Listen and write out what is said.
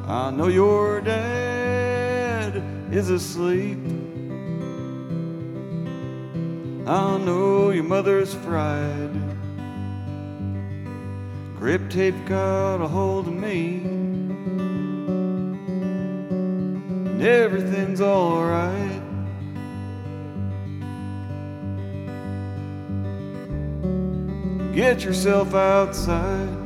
I know your dad is asleep. I know your mother's fried. Grip tape got a hold of me, and everything's alright. Get yourself outside.